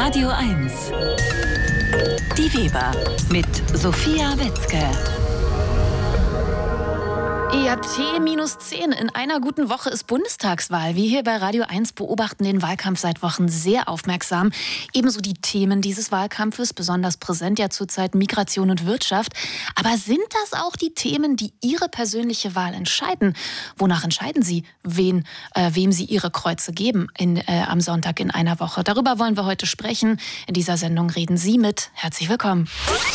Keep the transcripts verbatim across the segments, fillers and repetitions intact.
Radio eins. Die Weber mit Sophia Wetzke. E A T minus zehn. In einer guten Woche ist Bundestagswahl. Wir hier bei Radio eins beobachten den Wahlkampf seit Wochen sehr aufmerksam. Ebenso die Themen dieses Wahlkampfes, besonders präsent ja zurzeit Migration und Wirtschaft. Aber sind das auch die Themen, die Ihre persönliche Wahl entscheiden? Wonach entscheiden Sie, wen, äh, wem Sie Ihre Kreuze geben in, äh, am Sonntag in einer Woche? Darüber wollen wir heute sprechen. In dieser Sendung reden Sie mit. Herzlich willkommen.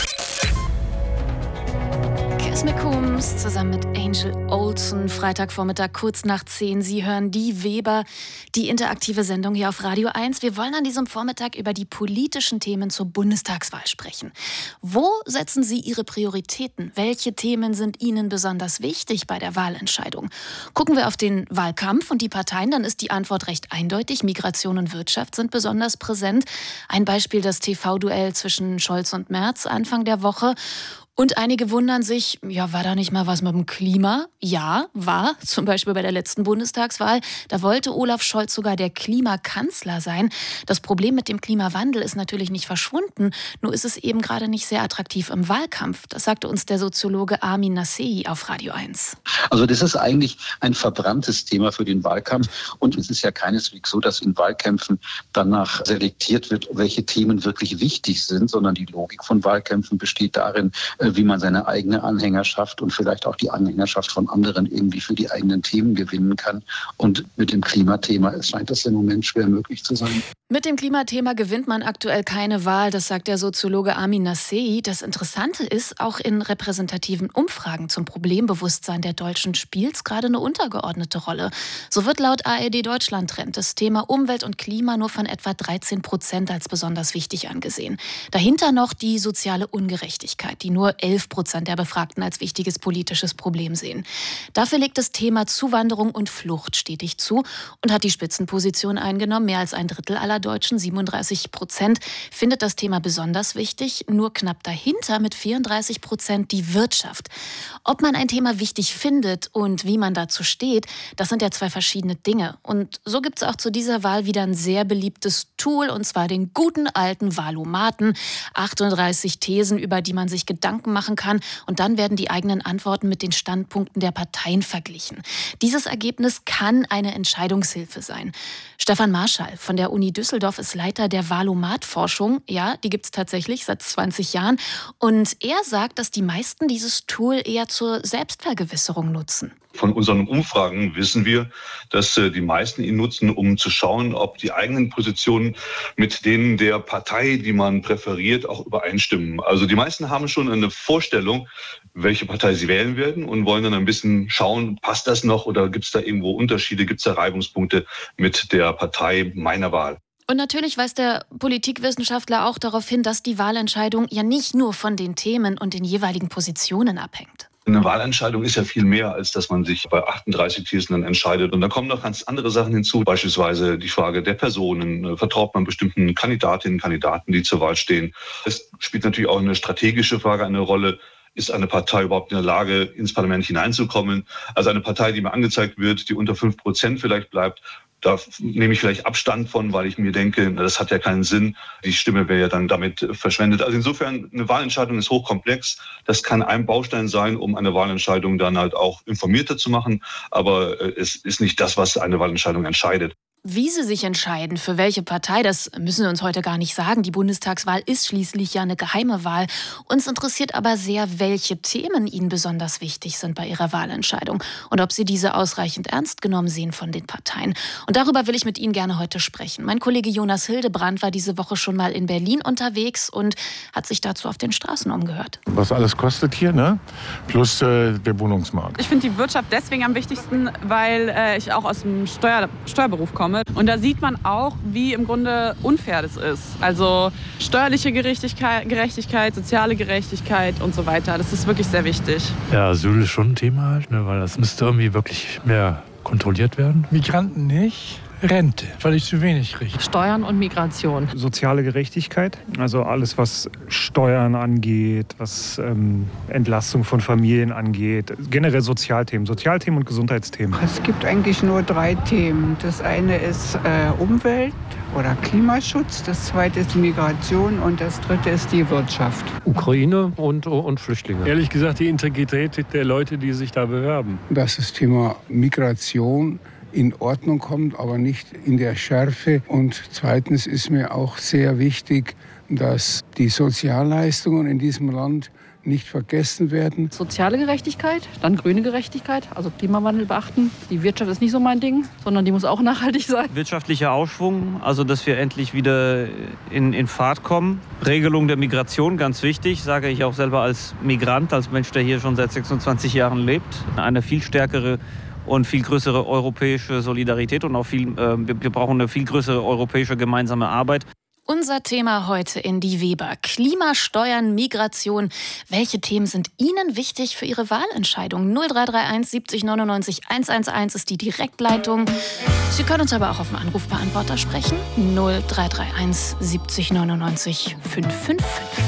McCombs zusammen mit Angel Olsen, Freitagvormittag kurz nach zehn. Sie hören die Weber, die interaktive Sendung hier auf Radio eins. Wir wollen an diesem Vormittag über die politischen Themen zur Bundestagswahl sprechen. Wo setzen Sie Ihre Prioritäten? Welche Themen sind Ihnen besonders wichtig bei der Wahlentscheidung? Gucken wir auf den Wahlkampf und die Parteien, dann ist die Antwort recht eindeutig. Migration und Wirtschaft sind besonders präsent. Ein Beispiel das T V-Duell zwischen Scholz und Merz Anfang der Woche. Und einige wundern sich, ja, war da nicht mal was mit dem Klima? Ja, war, zum Beispiel bei der letzten Bundestagswahl. Da wollte Olaf Scholz sogar der Klimakanzler sein. Das Problem mit dem Klimawandel ist natürlich nicht verschwunden, nur ist es eben gerade nicht sehr attraktiv im Wahlkampf. Das sagte uns der Soziologe Armin Nasehi auf Radio eins. Also das ist eigentlich ein verbranntes Thema für den Wahlkampf. Und es ist ja keineswegs so, dass in Wahlkämpfen danach selektiert wird, welche Themen wirklich wichtig sind, sondern die Logik von Wahlkämpfen besteht darin, wie man seine eigene Anhängerschaft und vielleicht auch die Anhängerschaft von anderen irgendwie für die eigenen Themen gewinnen kann. Und mit dem Klimathema scheint das im Moment schwer möglich zu sein. Mit dem Klimathema gewinnt man aktuell keine Wahl, das sagt der Soziologe Armin Nasehi. Das Interessante ist, auch in repräsentativen Umfragen zum Problembewusstsein der Deutschen spielt es gerade eine untergeordnete Rolle. So wird laut A R D Deutschland Trend das Thema Umwelt und Klima nur von etwa dreizehn Prozent als besonders wichtig angesehen. Dahinter noch die soziale Ungerechtigkeit, die nur elf Prozent der Befragten als wichtiges politisches Problem sehen. Dafür legt das Thema Zuwanderung und Flucht stetig zu und hat die Spitzenposition eingenommen. Mehr als ein Drittel aller Deutschen, siebenunddreißig Prozent, findet das Thema besonders wichtig. Nur knapp dahinter mit vierunddreißig Prozent die Wirtschaft. Ob man ein Thema wichtig findet und wie man dazu steht, das sind ja zwei verschiedene Dinge. Und so gibt es auch zu dieser Wahl wieder ein sehr beliebtes Tool, und zwar den guten alten Wahlomaten. achtunddreißig Thesen, über die man sich Gedanken machen kann, und dann werden die eigenen Antworten mit den Standpunkten der Parteien verglichen. Dieses Ergebnis kann eine Entscheidungshilfe sein. Stefan Marschall von der Uni Düsseldorf ist Leiter der Wahlomat-Forschung. Ja, die gibt es tatsächlich seit zwanzig Jahren. Und er sagt, dass die meisten dieses Tool eher zur Selbstvergewisserung nutzen. Von unseren Umfragen wissen wir, dass die meisten ihn nutzen, um zu schauen, ob die eigenen Positionen mit denen der Partei, die man präferiert, auch übereinstimmen. Also die meisten haben schon eine Vorstellung, welche Partei sie wählen werden, und wollen dann ein bisschen schauen, passt das noch oder gibt es da irgendwo Unterschiede, gibt es da Reibungspunkte mit der Partei meiner Wahl. Und natürlich weist der Politikwissenschaftler auch darauf hin, dass die Wahlentscheidung ja nicht nur von den Themen und den jeweiligen Positionen abhängt. Eine Wahlentscheidung ist ja viel mehr, als dass man sich bei achtunddreißig Thesen dann entscheidet. Und da kommen noch ganz andere Sachen hinzu, beispielsweise die Frage der Personen. Vertraut man bestimmten Kandidatinnen und Kandidaten, die zur Wahl stehen? Es spielt natürlich auch eine strategische Frage eine Rolle. Ist eine Partei überhaupt in der Lage, ins Parlament hineinzukommen? Also eine Partei, die mir angezeigt wird, die unter fünf Prozent vielleicht bleibt, da nehme ich vielleicht Abstand von, weil ich mir denke, das hat ja keinen Sinn. Die Stimme wäre ja dann damit verschwendet. Also insofern, eine Wahlentscheidung ist hochkomplex. Das kann ein Baustein sein, um eine Wahlentscheidung dann halt auch informierter zu machen. Aber es ist nicht das, was eine Wahlentscheidung entscheidet. Wie Sie sich entscheiden, für welche Partei, das müssen wir uns heute gar nicht sagen. Die Bundestagswahl ist schließlich ja eine geheime Wahl. Uns interessiert aber sehr, welche Themen Ihnen besonders wichtig sind bei Ihrer Wahlentscheidung und ob Sie diese ausreichend ernst genommen sehen von den Parteien. Und darüber will ich mit Ihnen gerne heute sprechen. Mein Kollege Jonas Hildebrand war diese Woche schon mal in Berlin unterwegs und hat sich dazu auf den Straßen umgehört. Was alles kostet hier, ne? Plus äh, der Wohnungsmarkt. Ich finde die Wirtschaft deswegen am wichtigsten, weil äh, ich auch aus dem Steuer- Steuerberuf komme. Und da sieht man auch, wie im Grunde unfair das ist. Also steuerliche Gerechtigkeit, Gerechtigkeit, soziale Gerechtigkeit und so weiter. Das ist wirklich sehr wichtig. Ja, Asyl ist schon ein Thema halt, ne, weil das müsste irgendwie wirklich mehr kontrolliert werden. Migranten nicht. Rente, weil ich zu wenig kriege. Steuern und Migration. Soziale Gerechtigkeit, also alles, was Steuern angeht, was ähm, Entlastung von Familien angeht, generell Sozialthemen, Sozialthemen und Gesundheitsthemen. Es gibt eigentlich nur drei Themen. Das eine ist äh, Umwelt oder Klimaschutz, das zweite ist Migration und das dritte ist die Wirtschaft. Ukraine und, und Flüchtlinge. Ehrlich gesagt, die Integrität der Leute, die sich da bewerben. Dass das Thema Migration in Ordnung kommt, aber nicht in der Schärfe. Und zweitens ist mir auch sehr wichtig, dass die Sozialleistungen in diesem Land nicht vergessen werden. Soziale Gerechtigkeit, dann grüne Gerechtigkeit, also Klimawandel beachten. Die Wirtschaft ist nicht so mein Ding, sondern die muss auch nachhaltig sein. Wirtschaftlicher Aufschwung, also dass wir endlich wieder in, in Fahrt kommen. Regelung der Migration, ganz wichtig, sage ich auch selber als Migrant, als Mensch, der hier schon seit sechsundzwanzig Jahren lebt. Eine viel stärkere und viel größere europäische Solidarität und auch viel, äh, wir brauchen eine viel größere europäische gemeinsame Arbeit. Unser Thema heute in Die Weber. Klima, Steuern, Migration. Welche Themen sind Ihnen wichtig für Ihre Wahlentscheidung? null drei drei eins siebzig neunundneunzig hundertelf ist die Direktleitung. Sie können uns aber auch auf dem Anrufbeantworter sprechen. null drei drei eins siebzig neunundneunzig fünfhundertfünfundfünfzig.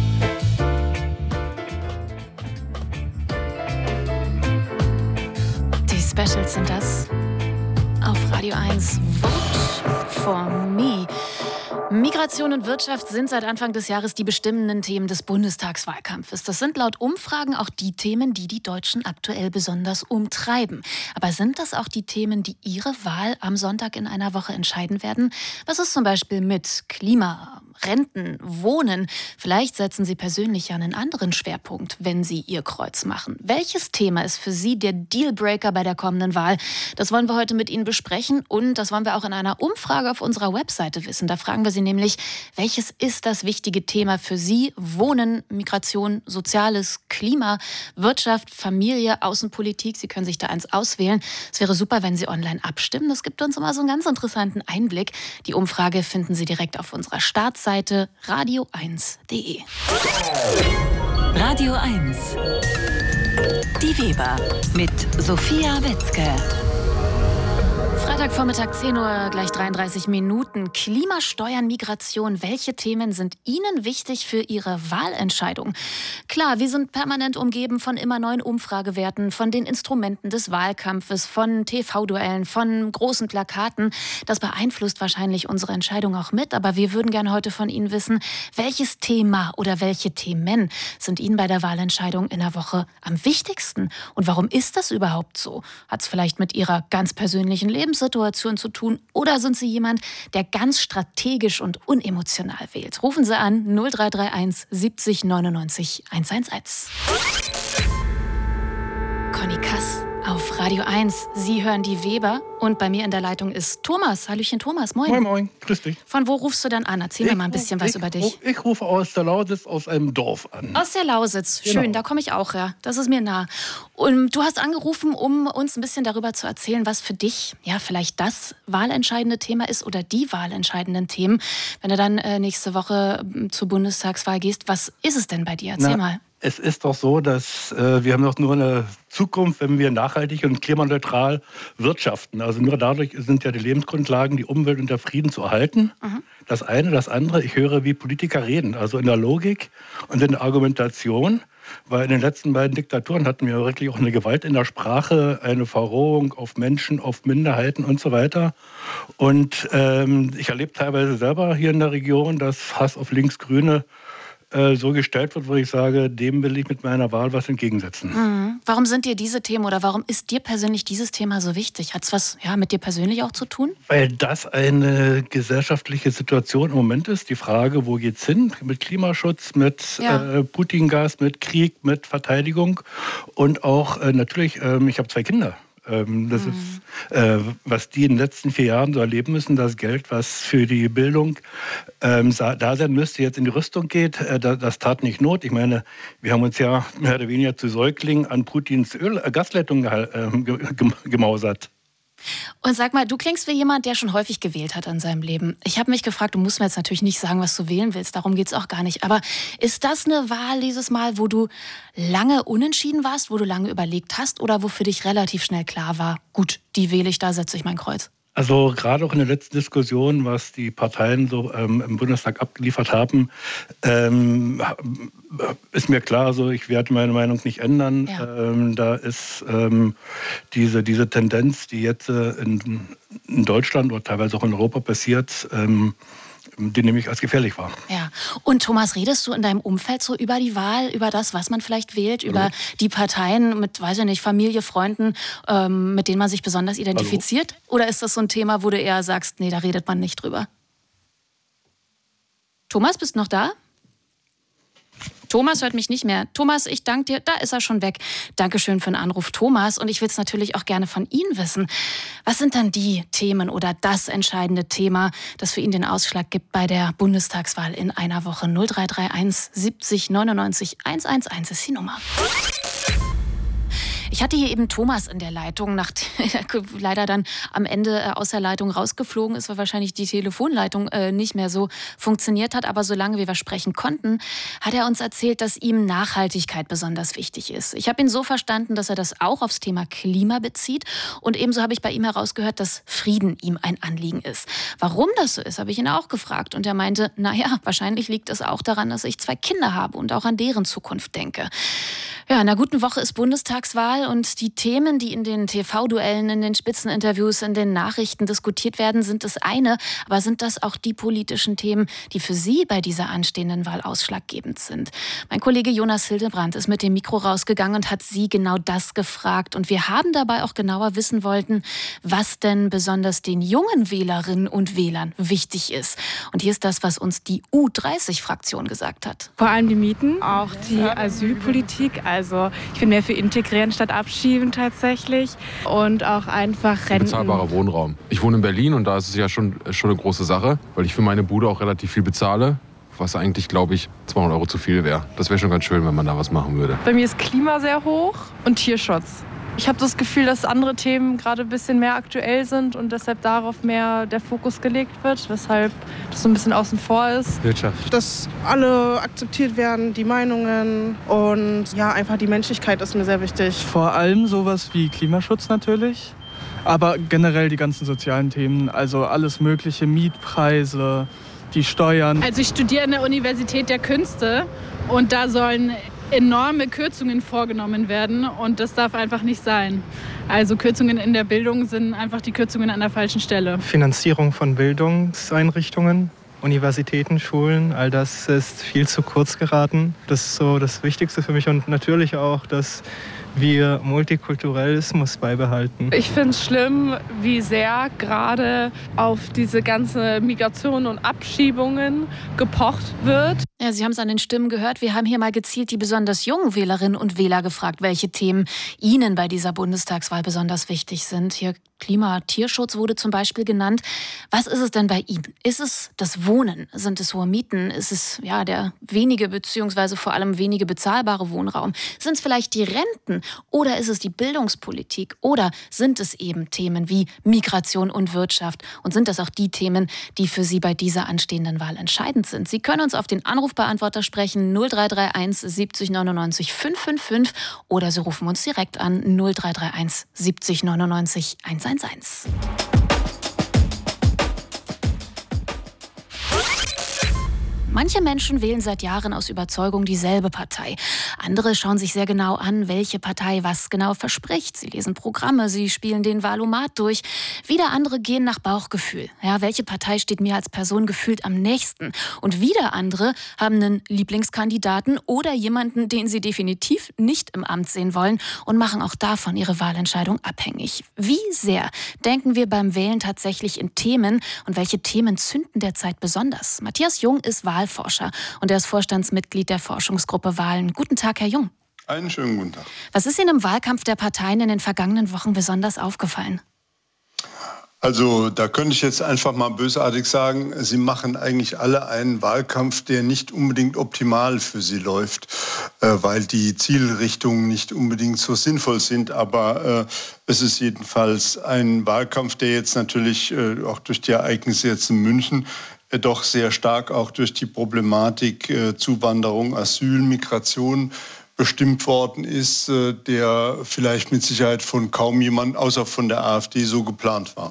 Specials sind das auf Radio eins. Vote for me. Migration und Wirtschaft sind seit Anfang des Jahres die bestimmenden Themen des Bundestagswahlkampfes. Das sind laut Umfragen auch die Themen, die die Deutschen aktuell besonders umtreiben. Aber sind das auch die Themen, die ihre Wahl am Sonntag in einer Woche entscheiden werden? Was ist zum Beispiel mit Klima, Renten, Wohnen? Vielleicht setzen Sie persönlich ja einen anderen Schwerpunkt, wenn Sie Ihr Kreuz machen. Welches Thema ist für Sie der Dealbreaker bei der kommenden Wahl? Das wollen wir heute mit Ihnen besprechen und das wollen wir auch in einer Umfrage auf unserer Webseite wissen. Da fragen wir Sie nämlich, welches ist das wichtige Thema für Sie? Wohnen, Migration, Soziales, Klima, Wirtschaft, Familie, Außenpolitik. Sie können sich da eins auswählen. Es wäre super, wenn Sie online abstimmen. Das gibt uns immer so einen ganz interessanten Einblick. Die Umfrage finden Sie direkt auf unserer Startseite radio eins punkt de. Radio eins. Die Weber mit Sophia Wetzke. Freitagvormittag, zehn Uhr, gleich dreiunddreißig Minuten. Klima, Steuern, Migration. Welche Themen sind Ihnen wichtig für Ihre Wahlentscheidung? Klar, wir sind permanent umgeben von immer neuen Umfragewerten, von den Instrumenten des Wahlkampfes, von T V-Duellen, von großen Plakaten. Das beeinflusst wahrscheinlich unsere Entscheidung auch mit. Aber wir würden gerne heute von Ihnen wissen, welches Thema oder welche Themen sind Ihnen bei der Wahlentscheidung in der Woche am wichtigsten? Und warum ist das überhaupt so? Hat es vielleicht mit Ihrer ganz persönlichen Lebenssituation zu tun oder sind Sie jemand, der ganz strategisch und unemotional wählt? Rufen Sie an null drei drei eins siebzig neunundneunzig hundertelf. Conny Kass auf Radio eins. Sie hören Die Weber und bei mir in der Leitung ist Thomas. Hallöchen Thomas, moin. Moin, moin, grüß dich. Von wo rufst du dann an? Erzähl ich mir mal ein bisschen ruf, was ich, über dich. Ich rufe aus der Lausitz, aus einem Dorf an. Aus der Lausitz, schön, genau. Da komme ich auch her. Das ist mir nah. Und du hast angerufen, um uns ein bisschen darüber zu erzählen, was für dich ja vielleicht das wahlentscheidende Thema ist oder die wahlentscheidenden Themen. Wenn du dann äh, nächste Woche äh, zur Bundestagswahl gehst, was ist es denn bei dir? Erzähl Na, mal. Es ist doch so, dass äh, wir haben doch nur eine Zukunft, wenn wir nachhaltig und klimaneutral wirtschaften. Also nur dadurch sind ja die Lebensgrundlagen, die Umwelt und der Frieden zu erhalten. Mhm. Das eine, das andere, ich höre, wie Politiker reden, also in der Logik und in der Argumentation. Weil in den letzten beiden Diktaturen hatten wir wirklich auch eine Gewalt in der Sprache, eine Verrohung auf Menschen, auf Minderheiten und so weiter. Und ähm, ich erlebe teilweise selber hier in der Region, dass Hass auf Linksgrüne äh, so gestellt wird, wo ich sage, dem will ich mit meiner Wahl was entgegensetzen. Mhm. Warum sind dir diese Themen oder warum ist dir persönlich dieses Thema so wichtig? Hat es was ja, mit dir persönlich auch zu tun? Weil das eine gesellschaftliche Situation im Moment ist. Die Frage, wo geht's hin? Mit Klimaschutz, mit ja. äh, Putin-Gas, mit Krieg, mit Verteidigung und auch äh, natürlich, äh, ich habe zwei Kinder. Ähm, das mhm. ist, äh, was die in den letzten vier Jahren so erleben müssen, das Geld, was für die Bildung ähm, da sein müsste, jetzt in die Rüstung geht, äh, das, das tat nicht Not. Ich meine, wir haben uns ja mehr oder weniger zu Säuglingen an Putins Öl, äh, Gasleitung äh, gemausert. Und sag mal, du klingst wie jemand, der schon häufig gewählt hat in seinem Leben. Ich habe mich gefragt, du musst mir jetzt natürlich nicht sagen, was du wählen willst, darum geht es auch gar nicht. Aber ist das eine Wahl dieses Mal, wo du lange unentschieden warst, wo du lange überlegt hast oder wo für dich relativ schnell klar war, gut, die wähle ich, da setze ich mein Kreuz? Also gerade auch in der letzten Diskussion, was die Parteien so ähm, im Bundestag abgeliefert haben, ähm, ist mir klar, also ich werde meine Meinung nicht ändern. Ja. Ähm, da ist ähm, diese, diese Tendenz, die jetzt äh, in, in Deutschland oder teilweise auch in Europa passiert, ähm, die nehme ich als gefährlich wahr. Ja. Und Thomas, redest du in deinem Umfeld so über die Wahl, über das, was man vielleicht wählt, über Hallo? die Parteien mit, weiß ich nicht, Familie, Freunden, ähm, mit denen man sich besonders identifiziert? Hallo? Oder ist das so ein Thema, wo du eher sagst, nee, da redet man nicht drüber? Thomas, bist du noch da? Thomas hört mich nicht mehr. Thomas, ich danke dir. Da ist er schon weg. Dankeschön für den Anruf, Thomas. Und ich will es natürlich auch gerne von Ihnen wissen. Was sind dann die Themen oder das entscheidende Thema, das für ihn den Ausschlag gibt bei der Bundestagswahl in einer Woche? null drei drei eins siebzig neunundneunzig hunderteins ist die Nummer. Ich hatte hier eben Thomas in der Leitung, nachdem er leider dann am Ende aus der Leitung rausgeflogen ist, weil wahrscheinlich die Telefonleitung äh, nicht mehr so funktioniert hat. Aber solange wir sprechen konnten, hat er uns erzählt, dass ihm Nachhaltigkeit besonders wichtig ist. Ich habe ihn so verstanden, dass er das auch aufs Thema Klima bezieht. Und ebenso habe ich bei ihm herausgehört, dass Frieden ihm ein Anliegen ist. Warum das so ist, habe ich ihn auch gefragt. Und er meinte, naja, wahrscheinlich liegt es auch daran, dass ich zwei Kinder habe und auch an deren Zukunft denke. Ja, in einer guten Woche ist Bundestagswahl und die Themen, die in den T V-Duellen, in den Spitzeninterviews, in den Nachrichten diskutiert werden, sind das eine. Aber sind das auch die politischen Themen, die für Sie bei dieser anstehenden Wahl ausschlaggebend sind? Mein Kollege Jonas Hildebrand ist mit dem Mikro rausgegangen und hat Sie genau das gefragt. Und wir haben dabei auch genauer wissen wollten, was denn besonders den jungen Wählerinnen und Wählern wichtig ist. Und hier ist das, was uns die U dreißig-Fraktion gesagt hat. Vor allem die Mieten, auch die Asylpolitik. Also ich bin mehr für Integrieren statt Abschieben tatsächlich und auch einfach Renten. Bezahlbarer Wohnraum. Ich wohne in Berlin und da ist es ja schon, schon eine große Sache, weil ich für meine Bude auch relativ viel bezahle, was eigentlich, glaube ich, zweihundert Euro zu viel wäre. Das wäre schon ganz schön, wenn man da was machen würde. Bei mir ist Klima sehr hoch und Tierschutz. Ich habe das Gefühl, dass andere Themen gerade ein bisschen mehr aktuell sind und deshalb darauf mehr der Fokus gelegt wird, weshalb das so ein bisschen außen vor ist. Wirtschaft. Dass alle akzeptiert werden, die Meinungen und ja, einfach die Menschlichkeit ist mir sehr wichtig. Vor allem sowas wie Klimaschutz natürlich, aber generell die ganzen sozialen Themen, also alles mögliche, Mietpreise, die Steuern. Also ich studiere an der Universität der Künste und da sollen enorme Kürzungen vorgenommen werden und das darf einfach nicht sein. Also Kürzungen in der Bildung sind einfach die Kürzungen an der falschen Stelle. Finanzierung von Bildungseinrichtungen, Universitäten, Schulen, all das ist viel zu kurz geraten. Das ist so das Wichtigste für mich und natürlich auch, dass wir Multikulturalismus beibehalten. Ich finde es schlimm, wie sehr gerade auf diese ganze Migration und Abschiebungen gepocht wird. Ja, Sie haben es an den Stimmen gehört. Wir haben hier mal gezielt die besonders jungen Wählerinnen und Wähler gefragt, welche Themen Ihnen bei dieser Bundestagswahl besonders wichtig sind. Hier Klima, Tierschutz wurde zum Beispiel genannt. Was ist es denn bei Ihnen? Ist es das Wohnen? Sind es hohe Mieten? Ist es ja der wenige beziehungsweise vor allem wenige bezahlbare Wohnraum? Sind es vielleicht die Renten? Oder ist es die Bildungspolitik? Oder sind es eben Themen wie Migration und Wirtschaft? Und sind das auch die Themen, die für Sie bei dieser anstehenden Wahl entscheidend sind? Sie können uns auf den Anrufbeantworter sprechen null drei drei eins siebzig neunundneunzig fünf fünf fünf oder Sie rufen uns direkt an null drei drei eins siebzig neunundneunzig hunderteins. Manche Menschen wählen seit Jahren aus Überzeugung dieselbe Partei. Andere schauen sich sehr genau an, welche Partei was genau verspricht. Sie lesen Programme, sie spielen den Wahlomat durch. Wieder andere gehen nach Bauchgefühl. Ja, welche Partei steht mir als Person gefühlt am nächsten? Und wieder andere haben einen Lieblingskandidaten oder jemanden, den sie definitiv nicht im Amt sehen wollen und machen auch davon ihre Wahlentscheidung abhängig. Wie sehr denken wir beim Wählen tatsächlich in Themen und welche Themen zünden derzeit besonders? Matthias Jung ist Wahlforscher. Und er ist Vorstandsmitglied der Forschungsgruppe Wahlen. Guten Tag, Herr Jung. Einen schönen guten Tag. Was ist Ihnen im Wahlkampf der Parteien in den vergangenen Wochen besonders aufgefallen? Also da könnte ich jetzt einfach mal bösartig sagen, Sie machen eigentlich alle einen Wahlkampf, der nicht unbedingt optimal für Sie läuft, äh, weil die Zielrichtungen nicht unbedingt so sinnvoll sind. Aber äh, es ist jedenfalls ein Wahlkampf, der jetzt natürlich äh, auch durch die Ereignisse jetzt in München doch sehr stark auch durch die Problematik äh, Zuwanderung, Asyl, Migration bestimmt worden ist, äh, der vielleicht mit Sicherheit von kaum jemand außer von der AfD so geplant war.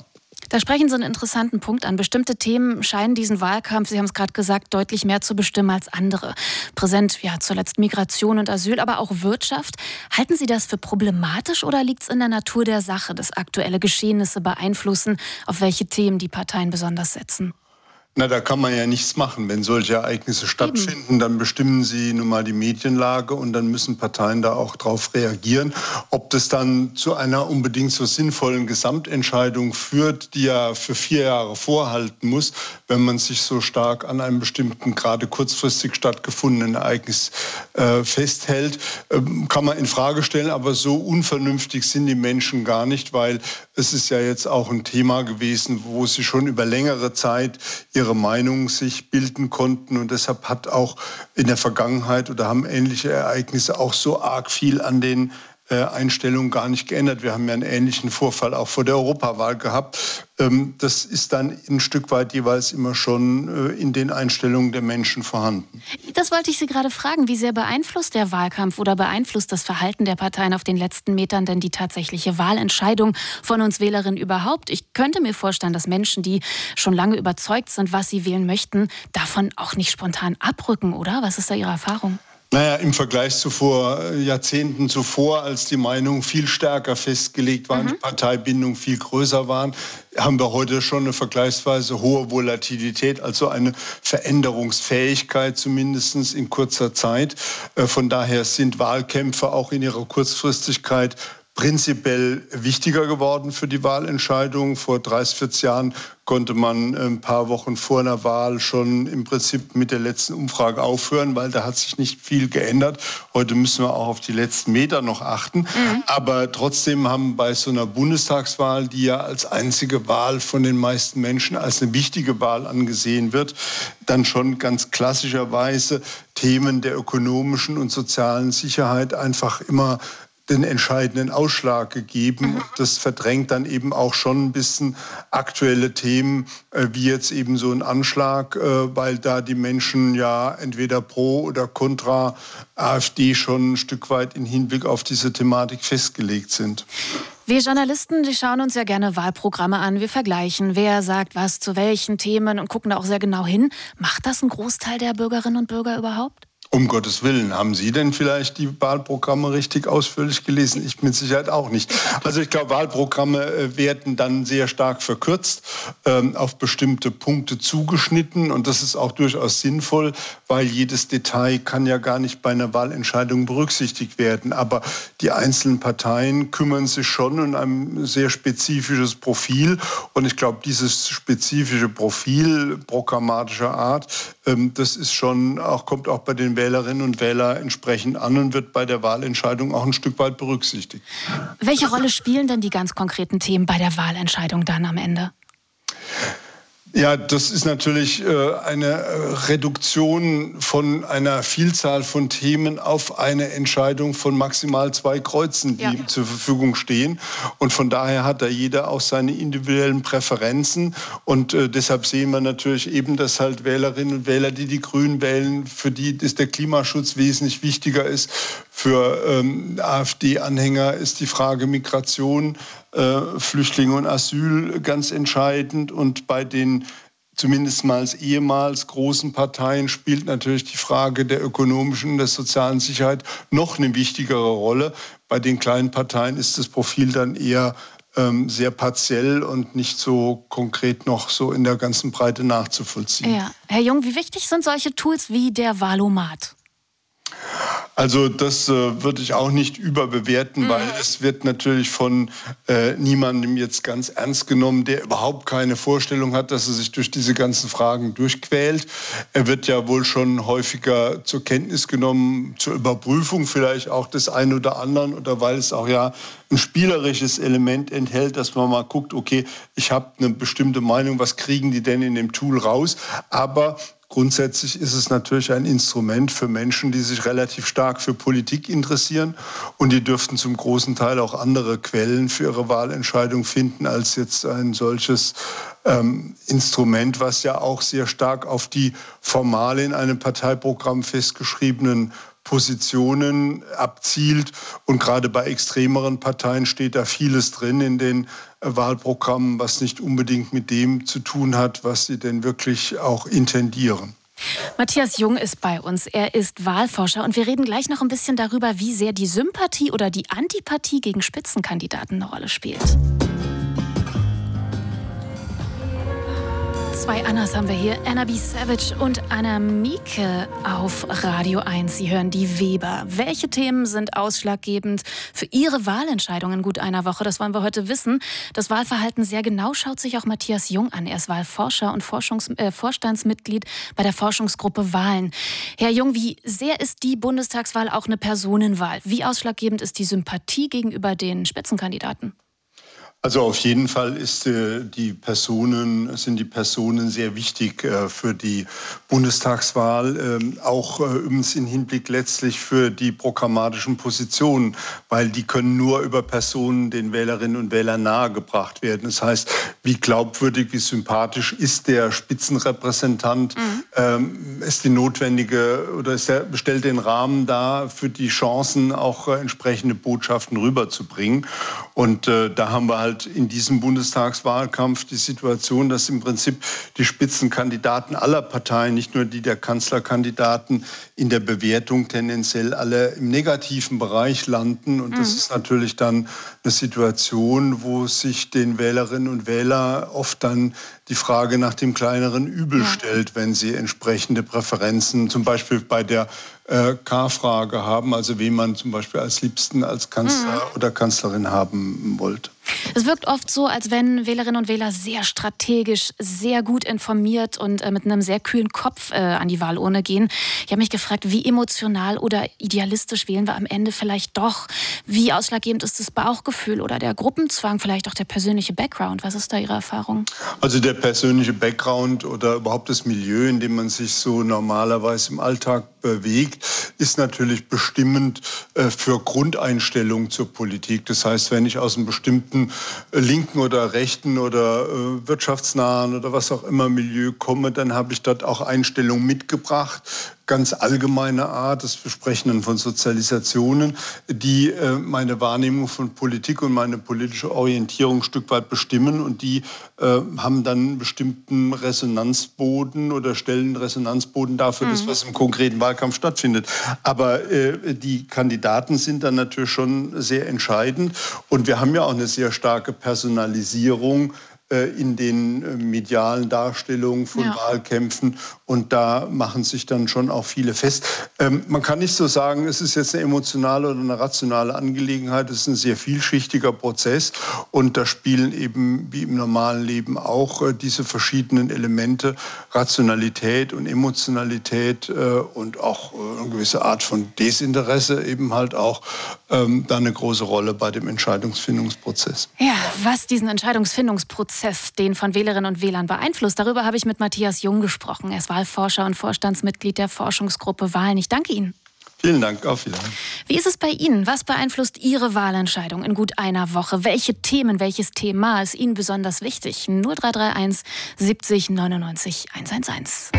Da sprechen Sie einen interessanten Punkt an. Bestimmte Themen scheinen diesen Wahlkampf, Sie haben es gerade gesagt, deutlich mehr zu bestimmen als andere. Präsent, ja, zuletzt Migration und Asyl, aber auch Wirtschaft. Halten Sie das für problematisch oder liegt es in der Natur der Sache, dass aktuelle Geschehnisse beeinflussen, auf welche Themen die Parteien besonders setzen? Na, da kann man ja nichts machen. Wenn solche Ereignisse stattfinden, Eben. dann bestimmen sie nun mal die Medienlage und dann müssen Parteien da auch drauf reagieren. Ob das dann zu einer unbedingt so sinnvollen Gesamtentscheidung führt, die ja für vier Jahre vorhalten muss, wenn man sich so stark an einem bestimmten, gerade kurzfristig stattgefundenen Ereignis äh, festhält, äh, kann man in Frage stellen. Aber so unvernünftig sind die Menschen gar nicht, weil es ist ja jetzt auch ein Thema gewesen, wo sie schon über längere Zeit ihre Meinung sich bilden konnten. Und deshalb hat auch in der Vergangenheit oder haben ähnliche Ereignisse auch so arg viel an den äh, Einstellungen gar nicht geändert. Wir haben ja einen ähnlichen Vorfall auch vor der Europawahl gehabt. Ähm, das ist dann ein Stück weit jeweils immer schon äh, in den Einstellungen der Menschen vorhanden. Das wollte ich Sie gerade fragen. Wie sehr beeinflusst der Wahlkampf oder beeinflusst das Verhalten der Parteien auf den letzten Metern denn die tatsächliche Wahlentscheidung von uns Wählerinnen überhaupt? Ich könnte mir vorstellen, dass Menschen, die schon lange überzeugt sind, was sie wählen möchten, davon auch nicht spontan abrücken, oder? Was ist da Ihre Erfahrung? Naja, im Vergleich zu vor Jahrzehnten zuvor, als die Meinungen viel stärker festgelegt waren, mhm. die Parteibindungen viel größer waren, haben wir heute schon eine vergleichsweise hohe Volatilität, also eine Veränderungsfähigkeit zumindest in kurzer Zeit. Von daher sind Wahlkämpfe auch in ihrer Kurzfristigkeit prinzipiell wichtiger geworden für die Wahlentscheidung. Vor dreißig, vierzig Jahren konnte man ein paar Wochen vor einer Wahl schon im Prinzip mit der letzten Umfrage aufhören, weil da hat sich nicht viel geändert. Heute müssen wir auch auf die letzten Meter noch achten. Mhm. Aber trotzdem haben bei so einer Bundestagswahl, die ja als einzige Wahl von den meisten Menschen als eine wichtige Wahl angesehen wird, dann schon ganz klassischerweise Themen der ökonomischen und sozialen Sicherheit einfach immer den entscheidenden Ausschlag gegeben. Mhm. Das verdrängt dann eben auch schon ein bisschen aktuelle Themen, äh, wie jetzt eben so ein Anschlag, äh, weil da die Menschen ja entweder pro oder kontra AfD schon ein Stück weit im Hinblick auf diese Thematik festgelegt sind. Wir Journalisten, die schauen uns ja gerne Wahlprogramme an. Wir vergleichen, wer sagt was zu welchen Themen und gucken da auch sehr genau hin. Macht das ein Großteil der Bürgerinnen und Bürger überhaupt? Um Gottes Willen, haben Sie denn vielleicht die Wahlprogramme richtig ausführlich gelesen? Ich mit Sicherheit auch nicht. Also ich glaube, Wahlprogramme äh, werden dann sehr stark verkürzt, ähm, auf bestimmte Punkte zugeschnitten. Und das ist auch durchaus sinnvoll, weil jedes Detail kann ja gar nicht bei einer Wahlentscheidung berücksichtigt werden. Aber die einzelnen Parteien kümmern sich schon um ein sehr spezifisches Profil. Und ich glaube, dieses spezifische Profil programmatischer Art, ähm, das ist schon auch, kommt auch bei den Wählerinnen und Wählern entsprechend an und wird bei der Wahlentscheidung auch ein Stück weit berücksichtigt. Welche Rolle spielen denn die ganz konkreten Themen bei der Wahlentscheidung dann am Ende? Ja, das ist natürlich äh, eine Reduktion von einer Vielzahl von Themen auf eine Entscheidung von maximal zwei Kreuzen, die ja. zur Verfügung stehen. Und von daher hat da jeder auch seine individuellen Präferenzen. Und äh, deshalb sehen wir natürlich eben, dass halt Wählerinnen und Wähler, die die Grünen wählen, für die ist der Klimaschutz wesentlich wichtiger ist. Für ähm, AfD-Anhänger ist die Frage Migration, Äh, Flüchtlinge und Asyl ganz entscheidend. Und bei den zumindest mal ehemals großen Parteien spielt natürlich die Frage der ökonomischen und der sozialen Sicherheit noch eine wichtigere Rolle. Bei den kleinen Parteien ist das Profil dann eher ähm, sehr partiell und nicht so konkret noch so in der ganzen Breite nachzuvollziehen. Ja. Herr Jung, wie wichtig sind solche Tools wie der Wahlomat? Also das äh, würde ich auch nicht überbewerten, mhm. weil es wird natürlich von äh, niemandem jetzt ganz ernst genommen, der überhaupt keine Vorstellung hat, dass er sich durch diese ganzen Fragen durchquält. Er wird ja wohl schon häufiger zur Kenntnis genommen, zur Überprüfung vielleicht auch des einen oder anderen, oder weil es auch ja ein spielerisches Element enthält, dass man mal guckt, okay, ich habe eine bestimmte Meinung, was kriegen die denn in dem Tool raus? Aber grundsätzlich ist es natürlich ein Instrument für Menschen, die sich relativ stark für Politik interessieren, und die dürften zum großen Teil auch andere Quellen für ihre Wahlentscheidung finden als jetzt ein solches ähm, Instrument, was ja auch sehr stark auf die formal in einem Parteiprogramm festgeschriebenen Positionen abzielt. Und gerade bei extremeren Parteien steht da vieles drin in den Wahlprogrammen, was nicht unbedingt mit dem zu tun hat, was sie denn wirklich auch intendieren. Matthias Jung ist bei uns. Er ist Wahlforscher und wir reden gleich noch ein bisschen darüber, wie sehr die Sympathie oder die Antipathie gegen Spitzenkandidaten eine Rolle spielt. Zwei Annas haben wir hier, Anna B. Savage und Anna Mieke auf Radio eins. Sie hören die Weber. Welche Themen sind ausschlaggebend für Ihre Wahlentscheidung in gut einer Woche? Das wollen wir heute wissen. Das Wahlverhalten sehr genau schaut sich auch Matthias Jung an. Er ist Wahlforscher und Forschungs- äh, Vorstandsmitglied bei der Forschungsgruppe Wahlen. Herr Jung, wie sehr ist die Bundestagswahl auch eine Personenwahl? Wie ausschlaggebend ist die Sympathie gegenüber den Spitzenkandidaten? Also auf jeden Fall ist, äh, die Personen, sind die Personen sehr wichtig äh, für die Bundestagswahl, äh, auch äh, übrigens im Hinblick letztlich für die programmatischen Positionen, weil die können nur über Personen den Wählerinnen und Wählern nahegebracht werden. Das heißt, wie glaubwürdig, wie sympathisch ist der Spitzenrepräsentant, mhm. ähm, ist die notwendige oder ist der, stellt den Rahmen dar, für die Chancen auch äh, entsprechende Botschaften rüberzubringen. Und äh, da haben wir halt in diesem Bundestagswahlkampf die Situation, dass im Prinzip die Spitzenkandidaten aller Parteien, nicht nur die der Kanzlerkandidaten, in der Bewertung tendenziell alle im negativen Bereich landen. Und das mhm. ist natürlich dann eine Situation, wo sich den Wählerinnen und Wählern oft dann die Frage nach dem kleineren Übel ja. stellt, wenn sie entsprechende Präferenzen, zum Beispiel bei der äh, K-Frage haben, also wen man zum Beispiel als Liebsten als Kanzler mhm. oder Kanzlerin haben wollte. Es wirkt oft so, als wenn Wählerinnen und Wähler sehr strategisch, sehr gut informiert und äh, mit einem sehr kühlen Kopf äh, an die Wahlurne gehen. Ich habe mich gefragt, wie emotional oder idealistisch wählen wir am Ende vielleicht doch? Wie ausschlaggebend ist das Bauchgefühl oder der Gruppenzwang, vielleicht auch der persönliche Background? Was ist da Ihre Erfahrung? Also der persönliche Background oder überhaupt das Milieu, in dem man sich so normalerweise im Alltag bewegt, ist natürlich bestimmend äh, für Grundeinstellungen zur Politik. Das heißt, wenn ich aus einem bestimmten äh, linken oder rechten oder äh, wirtschaftsnahen oder was auch immer Milieu komme, dann habe ich dort auch Einstellungen mitgebracht, ganz allgemeine Art, das Besprechen dann von Sozialisationen, die äh, meine Wahrnehmung von Politik und meine politische Orientierung ein Stück weit bestimmen und die äh, haben dann einen bestimmten Resonanzboden oder stellen einen Resonanzboden dafür, mhm. das, was im konkreten Wahlkampf stattfindet. Aber äh, die Kandidaten sind dann natürlich schon sehr entscheidend und wir haben ja auch eine sehr starke Personalisierung in den medialen Darstellungen von ja. Wahlkämpfen. Und da machen sich dann schon auch viele fest. Ähm, man kann nicht so sagen, es ist jetzt eine emotionale oder eine rationale Angelegenheit. Es ist ein sehr vielschichtiger Prozess. Und da spielen eben wie im normalen Leben auch äh, diese verschiedenen Elemente, Rationalität und Emotionalität äh, und auch äh, eine gewisse Art von Desinteresse eben halt auch ähm, da eine große Rolle bei dem Entscheidungsfindungsprozess. Ja, was diesen Entscheidungsfindungsprozess den von Wählerinnen und Wählern beeinflusst. Darüber habe ich mit Matthias Jung gesprochen. Er ist Wahlforscher und Vorstandsmitglied der Forschungsgruppe Wahlen. Ich danke Ihnen. Vielen Dank, auf Wiedersehen. Wie ist es bei Ihnen? Was beeinflusst Ihre Wahlentscheidung in gut einer Woche? Welche Themen, welches Thema ist Ihnen besonders wichtig? null drei drei eins siebzig neunundneunzig hundertzehn.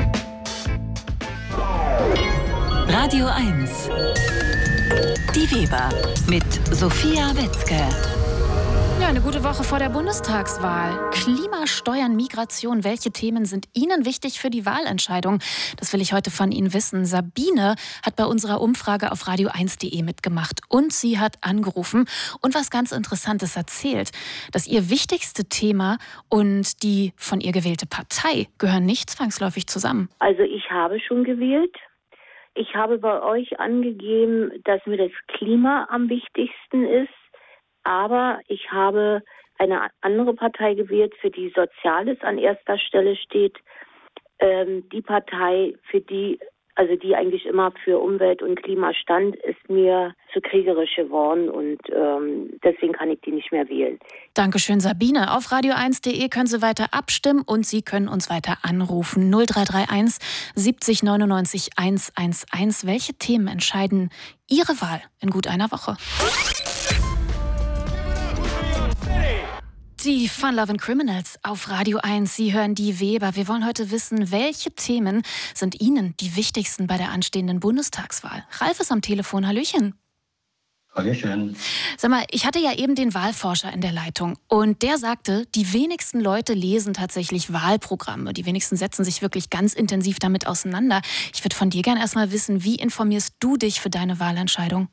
Radio eins. Die Weber mit Sophia Wetzke. Ja, eine gute Woche vor der Bundestagswahl. Klima, Steuern, Migration. Welche Themen sind Ihnen wichtig für die Wahlentscheidung? Das will ich heute von Ihnen wissen. Sabine hat bei unserer Umfrage auf radio eins punkt de mitgemacht. Und sie hat angerufen und was ganz Interessantes erzählt. Dass ihr wichtigste Thema und die von ihr gewählte Partei gehören nicht zwangsläufig zusammen. Also ich habe schon gewählt. Ich habe bei euch angegeben, dass mir das Klima am wichtigsten ist. Aber ich habe eine andere Partei gewählt, für die Soziales an erster Stelle steht. Ähm, die Partei, für die, also die eigentlich immer für Umwelt und Klima stand, ist mir zu kriegerisch geworden und ähm, deswegen kann ich die nicht mehr wählen. Dankeschön, Sabine. Auf radio eins punkt de können Sie weiter abstimmen und Sie können uns weiter anrufen. null drei drei eins siebzig neunundneunzig hundertzehn. Welche Themen entscheiden Ihre Wahl in gut einer Woche? Die Fun Lovin' Criminals auf Radio eins. Sie hören die Weber. Wir wollen heute wissen, welche Themen sind Ihnen die wichtigsten bei der anstehenden Bundestagswahl? Ralf ist am Telefon. Hallöchen. Hallöchen. Sag mal, ich hatte ja eben den Wahlforscher in der Leitung und der sagte, die wenigsten Leute lesen tatsächlich Wahlprogramme. Die wenigsten setzen sich wirklich ganz intensiv damit auseinander. Ich würde von dir gerne erstmal wissen, wie informierst du dich für deine Wahlentscheidung?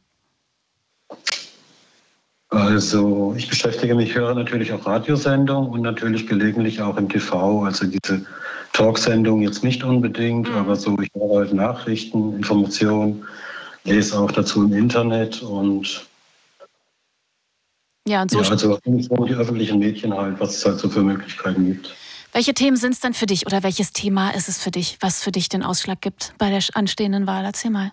Also ich beschäftige mich, höre natürlich auch Radiosendungen und natürlich gelegentlich auch im T V. Also diese Talksendungen jetzt nicht unbedingt, mhm. aber so, ich höre halt Nachrichten, Informationen, lese auch dazu im Internet und ja, und so ja, also die öffentlichen Medien halt, was es halt so für Möglichkeiten gibt. Welche Themen sind es denn für dich oder welches Thema ist es für dich, was für dich den Ausschlag gibt bei der anstehenden Wahl? Erzähl mal.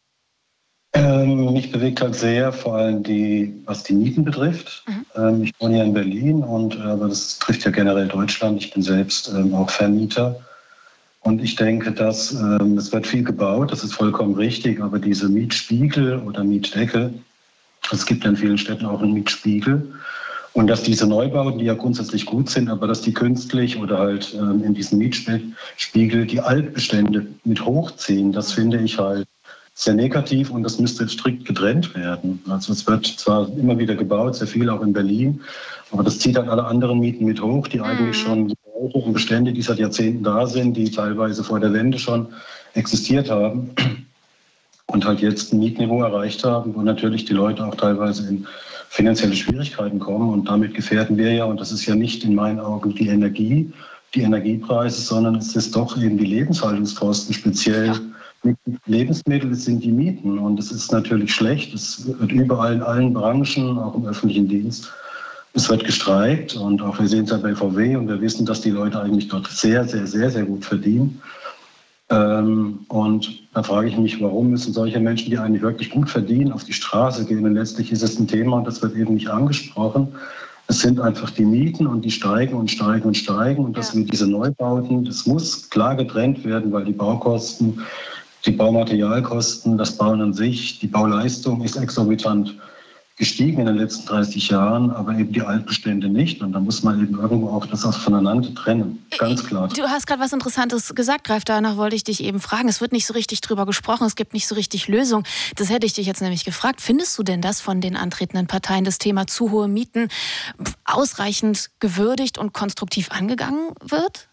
Ähm, mich bewegt halt sehr, vor allem die, was die Mieten betrifft. Mhm. Ähm, ich wohne ja in Berlin, und aber das trifft ja generell Deutschland. Ich bin selbst ähm, auch Vermieter. Und ich denke, dass ähm, es wird viel gebaut, das ist vollkommen richtig, aber diese Mietspiegel oder Mietdeckel, es gibt in vielen Städten auch einen Mietspiegel. Und dass diese Neubauten, die ja grundsätzlich gut sind, aber dass die künstlich oder halt ähm, in diesem Mietspiegel die Altbestände mit hochziehen, das finde ich halt sehr negativ, und das müsste strikt getrennt werden. Also es wird zwar immer wieder gebaut, sehr viel auch in Berlin, aber das zieht dann alle anderen Mieten mit hoch, die eigentlich schon Gebäude und Bestände, die seit Jahrzehnten da sind, die teilweise vor der Wende schon existiert haben und halt jetzt ein Mietniveau erreicht haben, wo natürlich die Leute auch teilweise in finanzielle Schwierigkeiten kommen, und damit gefährden wir ja, und das ist ja nicht in meinen Augen die Energie, die Energiepreise, sondern es ist doch eben die Lebenshaltungskosten, speziell ja. Mit Lebensmitteln sind die Mieten, und es ist natürlich schlecht. Es wird überall in allen Branchen, auch im öffentlichen Dienst, es wird gestreikt, und auch wir sehen es ja bei V W, und wir wissen, dass die Leute eigentlich dort sehr, sehr, sehr, sehr gut verdienen. Ähm, und da frage ich mich, warum müssen solche Menschen, die eigentlich wirklich gut verdienen, auf die Straße gehen? Und letztlich ist es ein Thema, und das wird eben nicht angesprochen. Es sind einfach die Mieten, und die steigen und steigen und steigen, und das mit diesen Neubauten, das muss klar getrennt werden, weil die Baukosten, die Baumaterialkosten, das Bauen an sich, die Bauleistung ist exorbitant gestiegen in den letzten dreißig Jahren, aber eben die Altbestände nicht. Und da muss man eben irgendwo auch das voneinander trennen, ganz klar. Du hast gerade was Interessantes gesagt, Ralf, danach wollte ich dich eben fragen. Es wird nicht so richtig drüber gesprochen, es gibt nicht so richtig Lösungen. Das hätte ich dich jetzt nämlich gefragt. Findest du denn, dass von den antretenden Parteien das Thema zu hohe Mieten ausreichend gewürdigt und konstruktiv angegangen wird?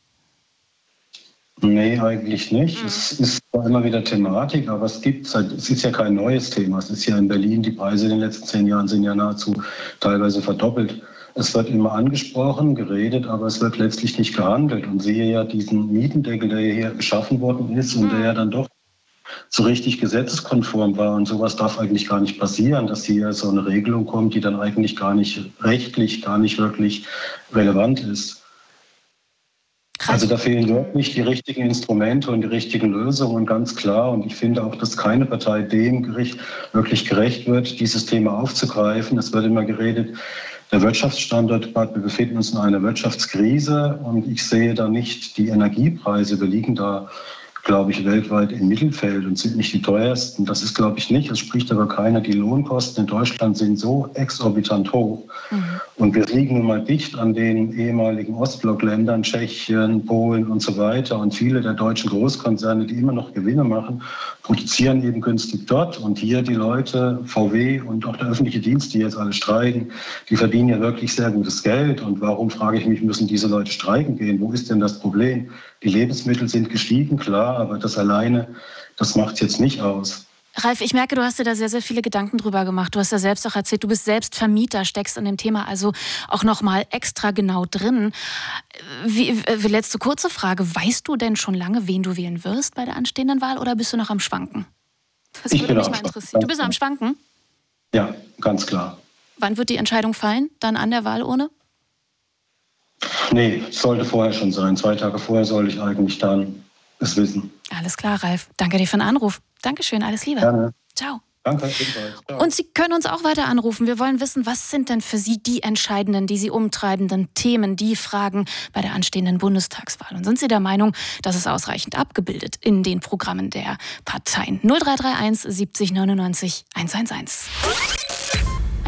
Nee, eigentlich nicht. Mhm. Es ist zwar immer wieder Thematik, aber es gibt, es ist ja kein neues Thema. Es ist ja in Berlin, die Preise in den letzten zehn Jahren sind ja nahezu teilweise verdoppelt. Es wird immer angesprochen, geredet, aber es wird letztlich nicht gehandelt. Und sehe ja diesen Mietendeckel, der hier geschaffen worden ist und der ja dann doch so richtig gesetzeskonform war. Und sowas darf eigentlich gar nicht passieren, dass hier so eine Regelung kommt, die dann eigentlich gar nicht rechtlich, gar nicht wirklich relevant ist. Also da fehlen wirklich die richtigen Instrumente und die richtigen Lösungen, ganz klar. Und ich finde auch, dass keine Partei dem Gericht wirklich gerecht wird, dieses Thema aufzugreifen. Es wird immer geredet, der Wirtschaftsstandort, wir befinden uns in einer Wirtschaftskrise, und ich sehe da nicht die Energiepreise. Wir liegen da, glaube ich, weltweit im Mittelfeld und sind nicht die teuersten. Das ist, glaube ich, nicht. Es spricht aber keiner. Die Lohnkosten in Deutschland sind so exorbitant hoch. Mhm. Und wir liegen nun mal dicht an den ehemaligen Ostblockländern, Tschechien, Polen und so weiter. Und viele der deutschen Großkonzerne, die immer noch Gewinne machen, produzieren eben günstig dort. Und hier die Leute, V W und auch der öffentliche Dienst, die jetzt alle streiken, die verdienen ja wirklich sehr gutes Geld. Und warum, frage ich mich, müssen diese Leute streiken gehen? Wo ist denn das Problem? Die Lebensmittel sind gestiegen, klar, aber das alleine, das macht es jetzt nicht aus. Ralf, ich merke, du hast dir da sehr, sehr viele Gedanken drüber gemacht. Du hast ja selbst auch erzählt, du bist selbst Vermieter, steckst in dem Thema also auch noch mal extra genau drin. Wie, wie, letzte kurze Frage, weißt du denn schon lange, wen du wählen wirst bei der anstehenden Wahl, oder bist du noch am Schwanken? Das ich würde mich bin mal interessieren. Du bist am Schwanken? Ja, ganz klar. Wann wird die Entscheidung fallen? Dann an der Wahlurne? Nee, sollte vorher schon sein. Zwei Tage vorher soll ich eigentlich dann es wissen. Alles klar, Ralf. Danke dir für den Anruf. Dankeschön, alles Liebe. Gerne. Ciao. Danke. Ciao. Und Sie können uns auch weiter anrufen. Wir wollen wissen, was sind denn für Sie die entscheidenden, die Sie umtreibenden Themen, die Fragen bei der anstehenden Bundestagswahl? Und sind Sie der Meinung, das ist ausreichend abgebildet in den Programmen der Parteien? null drei drei eins siebzig neunundneunzig hunderteins.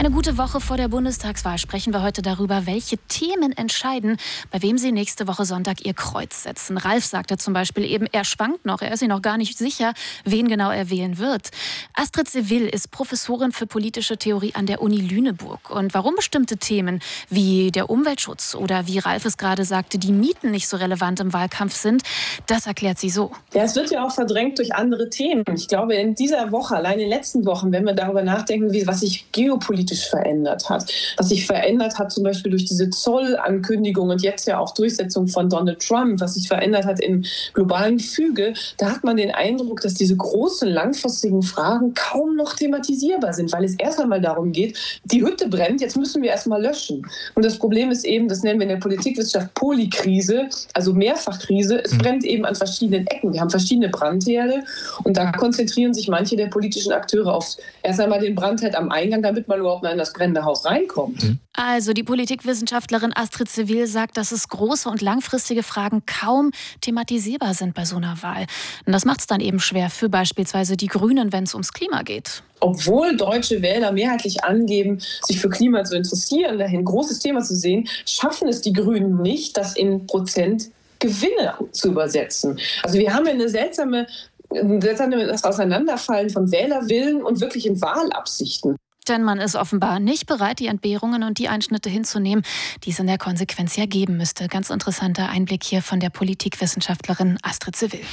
Eine gute Woche vor der Bundestagswahl sprechen wir heute darüber, welche Themen entscheiden, bei wem Sie nächste Woche Sonntag Ihr Kreuz setzen. Ralf sagte zum Beispiel eben, er schwankt noch, er ist sich noch gar nicht sicher, wen genau er wählen wird. Astrid Seville ist Professorin für politische Theorie an der Uni Lüneburg. Und warum bestimmte Themen wie der Umweltschutz oder wie Ralf es gerade sagte, die Mieten nicht so relevant im Wahlkampf sind, das erklärt sie so. Ja, es wird ja auch verdrängt durch andere Themen. Ich glaube, in dieser Woche, allein in den letzten Wochen, wenn wir darüber nachdenken, wie, was sich geopolitisch verändert hat. Was sich verändert hat zum Beispiel durch diese Zollankündigung und jetzt ja auch Durchsetzung von Donald Trump, was sich verändert hat im globalen Gefüge, da hat man den Eindruck, dass diese großen, langfristigen Fragen kaum noch thematisierbar sind, weil es erst einmal darum geht, die Hütte brennt, jetzt müssen wir erstmal löschen. Und das Problem ist eben, das nennen wir in der Politikwissenschaft Polykrise, also Mehrfachkrise, es brennt eben an verschiedenen Ecken. Wir haben verschiedene Brandherde und da konzentrieren sich manche der politischen Akteure auf erst einmal den Brandherd am Eingang, damit man überhaupt mal in das brennende Haus reinkommt. Also die Politikwissenschaftlerin Astrid Seville sagt, dass es große und langfristige Fragen kaum thematisierbar sind bei so einer Wahl. Und das macht es dann eben schwer für beispielsweise die Grünen, wenn es ums Klima geht. Obwohl deutsche Wähler mehrheitlich angeben, sich für Klima zu interessieren, dahin ein großes Thema zu sehen, schaffen es die Grünen nicht, das in Prozent Gewinne zu übersetzen. Also wir haben eine seltsame, ein seltsames Auseinanderfallen von Wählerwillen und wirklichen Wahlabsichten. Denn man ist offenbar nicht bereit, die Entbehrungen und die Einschnitte hinzunehmen, die es in der Konsequenz ja geben müsste. Ganz interessanter Einblick hier von der Politikwissenschaftlerin Astrid Seville.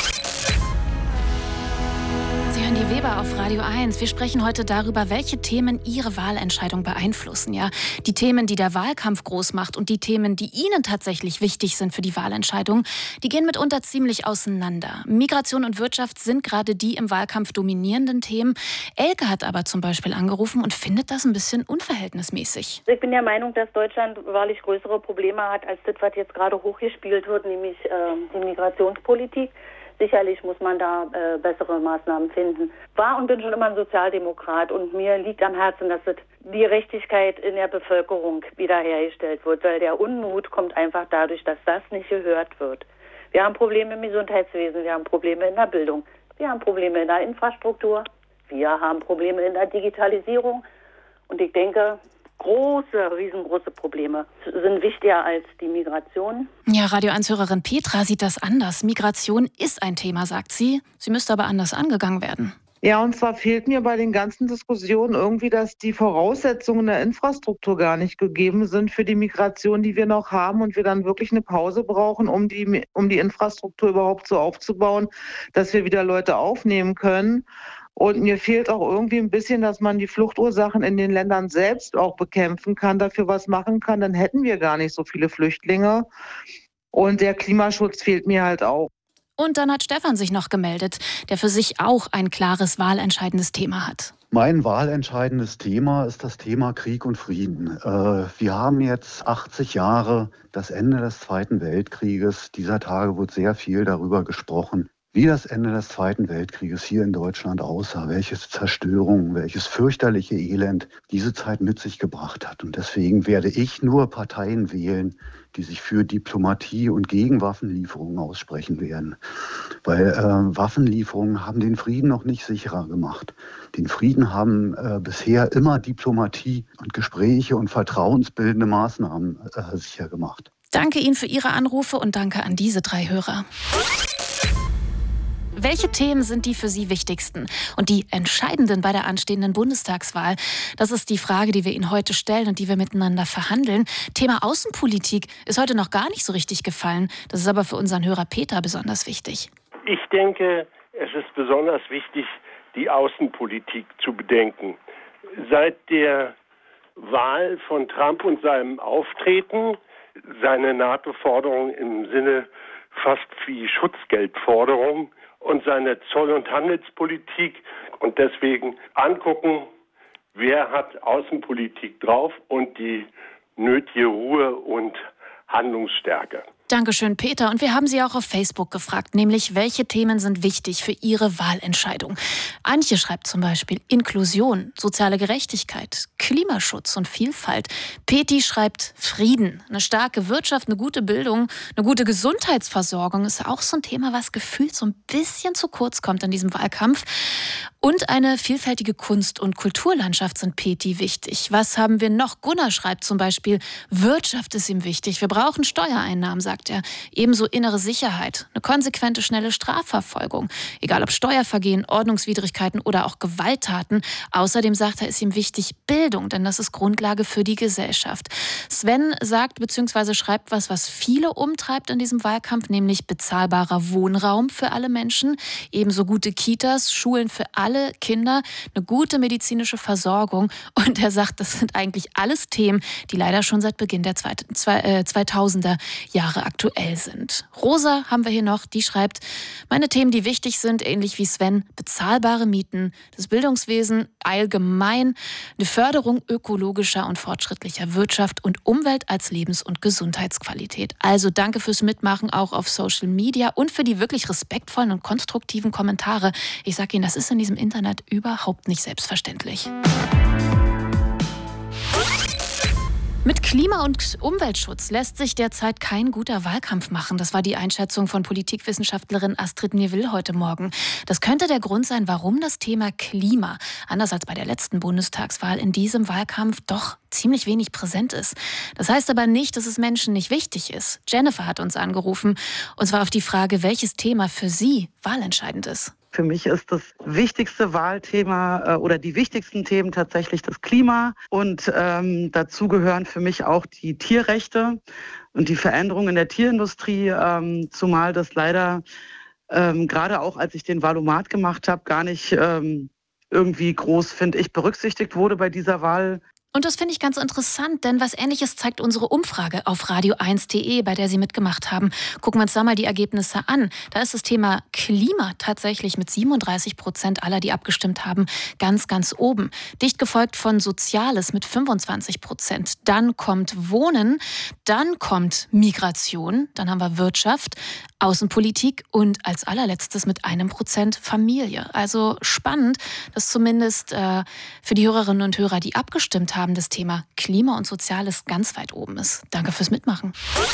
Sie hören die Weber auf Radio eins. Wir sprechen heute darüber, welche Themen Ihre Wahlentscheidung beeinflussen. Ja? Die Themen, die der Wahlkampf groß macht und die Themen, die Ihnen tatsächlich wichtig sind für die Wahlentscheidung, die gehen mitunter ziemlich auseinander. Migration und Wirtschaft sind gerade die im Wahlkampf dominierenden Themen. Elke hat aber zum Beispiel angerufen und findet das ein bisschen unverhältnismäßig. Ich bin der Meinung, dass Deutschland wahrlich größere Probleme hat, als das, was jetzt gerade hochgespielt wird, nämlich äh, die Migrationspolitik. Sicherlich muss man da äh, bessere Maßnahmen finden. War und bin schon immer ein Sozialdemokrat und mir liegt am Herzen, dass das die Gerechtigkeit in der Bevölkerung wiederhergestellt wird, weil der Unmut kommt einfach dadurch, dass das nicht gehört wird. Wir haben Probleme im Gesundheitswesen, wir haben Probleme in der Bildung, wir haben Probleme in der Infrastruktur, wir haben Probleme in der Digitalisierung und ich denke, große, riesengroße Probleme sind wichtiger als die Migration. Ja, Radio eins-Hörerin Petra sieht das anders. Migration ist ein Thema, sagt sie. Sie müsste aber anders angegangen werden. Ja, und zwar fehlt mir bei den ganzen Diskussionen irgendwie, dass die Voraussetzungen der Infrastruktur gar nicht gegeben sind für die Migration, die wir noch haben und wir dann wirklich eine Pause brauchen, um die, um die Infrastruktur überhaupt so aufzubauen, dass wir wieder Leute aufnehmen können. Und mir fehlt auch irgendwie ein bisschen, dass man die Fluchtursachen in den Ländern selbst auch bekämpfen kann, dafür was machen kann. Dann hätten wir gar nicht so viele Flüchtlinge. Und der Klimaschutz fehlt mir halt auch. Und dann hat Stefan sich noch gemeldet, der für sich auch ein klares wahlentscheidendes Thema hat. Mein wahlentscheidendes Thema ist das Thema Krieg und Frieden. Wir haben jetzt achtzig Jahre, das Ende des Zweiten Weltkrieges. Dieser Tage wird sehr viel darüber gesprochen, wie das Ende des Zweiten Weltkrieges hier in Deutschland aussah, welche Zerstörung, welches fürchterliche Elend diese Zeit mit sich gebracht hat. Und deswegen werde ich nur Parteien wählen, die sich für Diplomatie und gegen Waffenlieferungen aussprechen werden. Weil äh, Waffenlieferungen haben den Frieden noch nicht sicherer gemacht. Den Frieden haben äh, bisher immer Diplomatie und Gespräche und vertrauensbildende Maßnahmen äh, sicher gemacht. Danke Ihnen für Ihre Anrufe und danke an diese drei Hörer. Welche Themen sind die für Sie wichtigsten und die entscheidenden bei der anstehenden Bundestagswahl? Das ist die Frage, die wir Ihnen heute stellen und die wir miteinander verhandeln. Thema Außenpolitik ist heute noch gar nicht so richtig gefallen. Das ist aber für unseren Hörer Peter besonders wichtig. Ich denke, es ist besonders wichtig, die Außenpolitik zu bedenken. Seit der Wahl von Trump und seinem Auftreten, seine NATO-Forderung im Sinne fast wie Schutzgeldforderung, und seine Zoll- und Handelspolitik und deswegen angucken, wer hat Außenpolitik drauf und die nötige Ruhe und Handlungsstärke. Dankeschön, Peter. Und wir haben Sie auch auf Facebook gefragt, nämlich welche Themen sind wichtig für Ihre Wahlentscheidung? Antje schreibt zum Beispiel Inklusion, soziale Gerechtigkeit, Klimaschutz und Vielfalt. Peti schreibt Frieden, eine starke Wirtschaft, eine gute Bildung, eine gute Gesundheitsversorgung ist auch so ein Thema, was gefühlt so ein bisschen zu kurz kommt in diesem Wahlkampf. Und eine vielfältige Kunst- und Kulturlandschaft sind Peti wichtig. Was haben wir noch? Gunnar schreibt zum Beispiel, Wirtschaft ist ihm wichtig. Wir brauchen Steuereinnahmen, sagt er. Ebenso innere Sicherheit, eine konsequente, schnelle Strafverfolgung. Egal ob Steuervergehen, Ordnungswidrigkeiten oder auch Gewalttaten. Außerdem sagt er, ist ihm wichtig Bildung, denn das ist Grundlage für die Gesellschaft. Sven sagt bzw. schreibt was, was viele umtreibt in diesem Wahlkampf, nämlich bezahlbarer Wohnraum für alle Menschen, ebenso gute Kitas, Schulen für alle Kinder, eine gute medizinische Versorgung. Und er sagt, das sind eigentlich alles Themen, die leider schon seit Beginn der zweitausender Jahre aktuell sind. Rosa haben wir hier noch, die schreibt, meine Themen, die wichtig sind, ähnlich wie Sven, bezahlbare Mieten, das Bildungswesen allgemein, eine Förderung ökologischer und fortschrittlicher Wirtschaft und Umwelt als Lebens- und Gesundheitsqualität. Also danke fürs Mitmachen, auch auf Social Media und für die wirklich respektvollen und konstruktiven Kommentare. Ich sage Ihnen, das ist in diesem Internet überhaupt nicht selbstverständlich. Mit Klima- und Umweltschutz lässt sich derzeit kein guter Wahlkampf machen. Das war die Einschätzung von Politikwissenschaftlerin Astrid Nevill heute Morgen. Das könnte der Grund sein, warum das Thema Klima, anders als bei der letzten Bundestagswahl, in diesem Wahlkampf doch ziemlich wenig präsent ist. Das heißt aber nicht, dass es Menschen nicht wichtig ist. Jennifer hat uns angerufen, und zwar auf die Frage, welches Thema für sie wahlentscheidend ist. Für mich ist das wichtigste Wahlthema äh, oder die wichtigsten Themen tatsächlich das Klima. Und ähm, dazu gehören für mich auch die Tierrechte und die Veränderungen in der Tierindustrie, ähm, zumal das leider ähm, gerade auch, als ich den Wahlomat gemacht habe, gar nicht ähm, irgendwie groß, finde ich, berücksichtigt wurde bei dieser Wahl. Und das finde ich ganz interessant, denn was Ähnliches zeigt unsere Umfrage auf radio eins punkt de, bei der Sie mitgemacht haben. Gucken wir uns da mal die Ergebnisse an. Da ist das Thema Klima tatsächlich mit siebenunddreißig Prozent aller, die abgestimmt haben, ganz, ganz oben. Dicht gefolgt von Soziales mit fünfundzwanzig Prozent. Dann kommt Wohnen, dann kommt Migration, dann haben wir Wirtschaft, Außenpolitik und als allerletztes mit einem Prozent Familie. Also spannend, dass zumindest äh, für die Hörerinnen und Hörer, die abgestimmt haben, das Thema Klima und Soziales ganz weit oben ist. Danke fürs Mitmachen.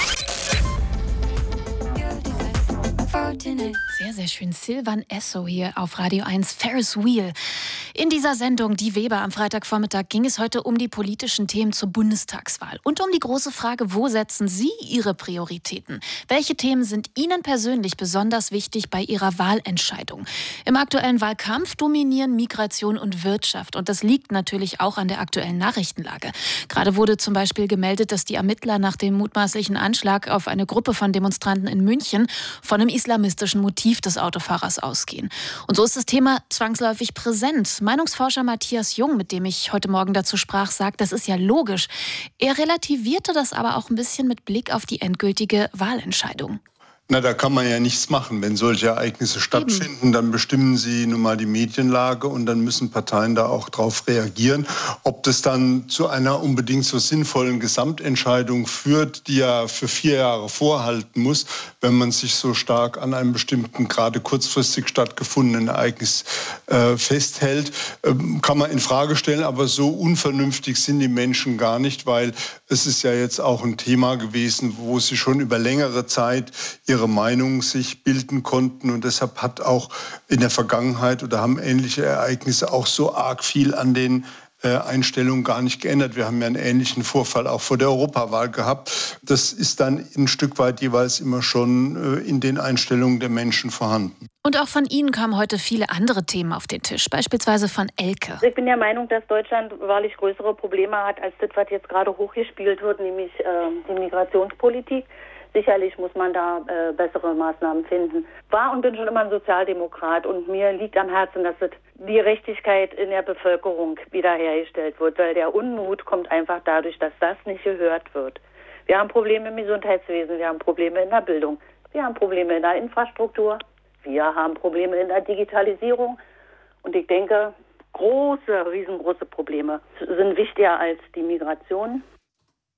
Sehr, sehr schön. Silvan Esso hier auf Radio eins, Ferris Wheel. In dieser Sendung Die Weber am Freitagvormittag ging es heute um die politischen Themen zur Bundestagswahl und um die große Frage, wo setzen Sie Ihre Prioritäten? Welche Themen sind Ihnen persönlich besonders wichtig bei Ihrer Wahlentscheidung? Im aktuellen Wahlkampf dominieren Migration und Wirtschaft und das liegt natürlich auch an der aktuellen Nachrichtenlage. Gerade wurde zum Beispiel gemeldet, dass die Ermittler nach dem mutmaßlichen Anschlag auf eine Gruppe von Demonstranten in München von einem islamistischen Motiv des Autofahrers ausgehen. Und so ist das Thema zwangsläufig präsent. Meinungsforscher Matthias Jung, mit dem ich heute Morgen dazu sprach, sagt, das ist ja logisch. Er relativierte das aber auch ein bisschen mit Blick auf die endgültige Wahlentscheidung. Na, da kann man ja nichts machen. Wenn solche Ereignisse stattfinden, dann bestimmen sie nun mal die Medienlage und dann müssen Parteien da auch drauf reagieren. Ob das dann zu einer unbedingt so sinnvollen Gesamtentscheidung führt, die ja für vier Jahre vorhalten muss, wenn man sich so stark an einem bestimmten, gerade kurzfristig stattgefundenen Ereignis äh, festhält, äh, kann man in Frage stellen. Aber so unvernünftig sind die Menschen gar nicht, weil es ist ja jetzt auch ein Thema gewesen, wo sie schon über längere Zeit ihre Meinung sich bilden konnten und deshalb hat auch in der Vergangenheit oder haben ähnliche Ereignisse auch so arg viel an den äh, Einstellungen gar nicht geändert. Wir haben ja einen ähnlichen Vorfall auch vor der Europawahl gehabt. Das ist dann ein Stück weit jeweils immer schon äh, in den Einstellungen der Menschen vorhanden. Und auch von Ihnen kamen heute viele andere Themen auf den Tisch, beispielsweise von Elke. Ich bin der Meinung, dass Deutschland wahrlich größere Probleme hat, als das, was jetzt gerade hochgespielt wird, nämlich äh, die Migrationspolitik. Sicherlich muss man da äh, bessere Maßnahmen finden. War und bin schon immer ein Sozialdemokrat und mir liegt am Herzen, dass es die Gerechtigkeit in der Bevölkerung wiederhergestellt wird, weil der Unmut kommt einfach dadurch, dass das nicht gehört wird. Wir haben Probleme im Gesundheitswesen, wir haben Probleme in der Bildung, wir haben Probleme in der Infrastruktur, wir haben Probleme in der Digitalisierung und ich denke, große, riesengroße Probleme sind wichtiger als die Migration.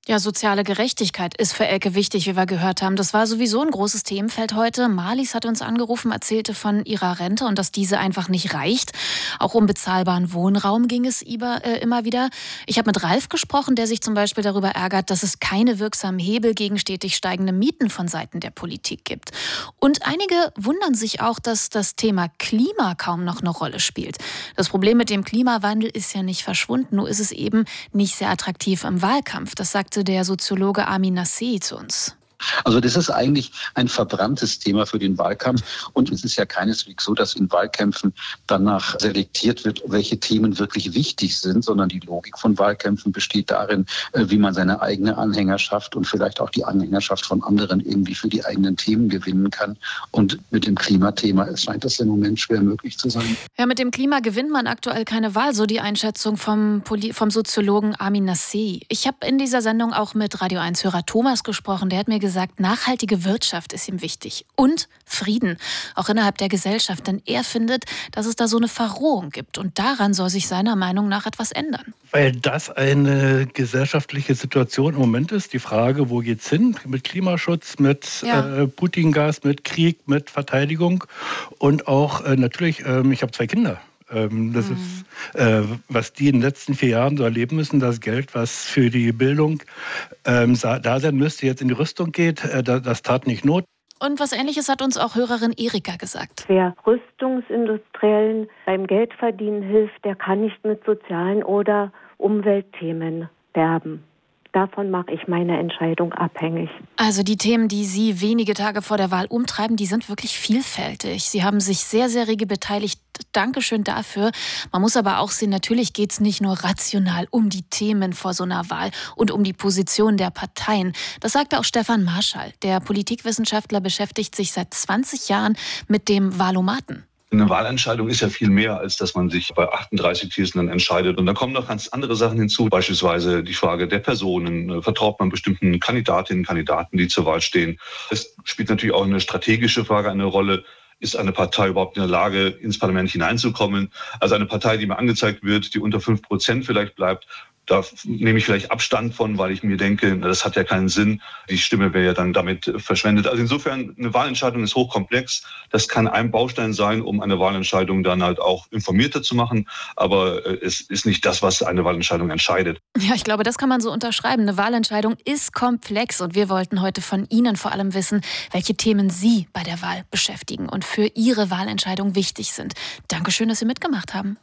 Ja, soziale Gerechtigkeit ist für Elke wichtig, wie wir gehört haben. Das war sowieso ein großes Themenfeld heute. Marlies hat uns angerufen, erzählte von ihrer Rente und dass diese einfach nicht reicht. Auch um bezahlbaren Wohnraum ging es äh, immer wieder. Ich habe mit Ralf gesprochen, der sich zum Beispiel darüber ärgert, dass es keine wirksamen Hebel gegen stetig steigende Mieten von Seiten der Politik gibt. Und einige wundern sich auch, dass das Thema Klima kaum noch eine Rolle spielt. Das Problem mit dem Klimawandel ist ja nicht verschwunden, nur ist es eben nicht sehr attraktiv im Wahlkampf. Das sagt der Soziologe Amin Nassei zu uns. Also das ist eigentlich ein verbranntes Thema für den Wahlkampf. Und es ist ja keineswegs so, dass in Wahlkämpfen danach selektiert wird, welche Themen wirklich wichtig sind, sondern die Logik von Wahlkämpfen besteht darin, wie man seine eigene Anhängerschaft und vielleicht auch die Anhängerschaft von anderen irgendwie für die eigenen Themen gewinnen kann. Und mit dem Klimathema scheint das im Moment schwer möglich zu sein. Ja, mit dem Klima gewinnt man aktuell keine Wahl, so die Einschätzung vom, Poli- vom Soziologen Amin Nassei. Ich habe in dieser Sendung auch mit Radio eins-Hörer Thomas gesprochen. Der hat mir gesagt, sagt, nachhaltige Wirtschaft ist ihm wichtig und Frieden, auch innerhalb der Gesellschaft. Denn er findet, dass es da so eine Verrohung gibt und daran soll sich seiner Meinung nach etwas ändern. Weil das eine gesellschaftliche Situation im Moment ist, die Frage, wo geht's hin? Mit Klimaschutz, mit ja. äh, Putin-Gas, mit Krieg, mit Verteidigung und auch äh, natürlich, äh, ich habe zwei Kinder. Das mhm. ist, äh, was die in den letzten vier Jahren so erleben müssen, das Geld, was für die Bildung ähm, da sein müsste, jetzt in die Rüstung geht, äh, das, das tat nicht Not. Und was Ähnliches hat uns auch Hörerin Erika gesagt. Wer Rüstungsindustriellen beim Geldverdienen hilft, der kann nicht mit sozialen oder Umweltthemen werben. Davon mache ich meine Entscheidung abhängig. Also die Themen, die Sie wenige Tage vor der Wahl umtreiben, die sind wirklich vielfältig. Sie haben sich sehr, sehr rege beteiligt. Dankeschön dafür. Man muss aber auch sehen, natürlich geht es nicht nur rational um die Themen vor so einer Wahl und um die Position der Parteien. Das sagte auch Stefan Marschall. Der Politikwissenschaftler beschäftigt sich seit zwanzig Jahren mit dem Wahlomaten. Eine Wahlentscheidung ist ja viel mehr, als dass man sich bei achtunddreißig Thesen dann entscheidet. Und da kommen noch ganz andere Sachen hinzu, beispielsweise die Frage der Personen. Vertraut man bestimmten Kandidatinnen und Kandidaten, die zur Wahl stehen? Es spielt natürlich auch eine strategische Frage eine Rolle. Ist eine Partei überhaupt in der Lage, ins Parlament hineinzukommen? Also eine Partei, die mir angezeigt wird, die unter fünf Prozent vielleicht bleibt, da nehme ich vielleicht Abstand von, weil ich mir denke, das hat ja keinen Sinn. Die Stimme wäre ja dann damit verschwendet. Also insofern, eine Wahlentscheidung ist hochkomplex. Das kann ein Baustein sein, um eine Wahlentscheidung dann halt auch informierter zu machen. Aber es ist nicht das, was eine Wahlentscheidung entscheidet. Ja, ich glaube, das kann man so unterschreiben. Eine Wahlentscheidung ist komplex. Und wir wollten heute von Ihnen vor allem wissen, welche Themen Sie bei der Wahl beschäftigen und für Ihre Wahlentscheidung wichtig sind. Dankeschön, dass Sie mitgemacht haben.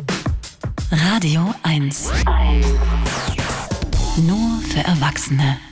Radio eins. Nur für Erwachsene.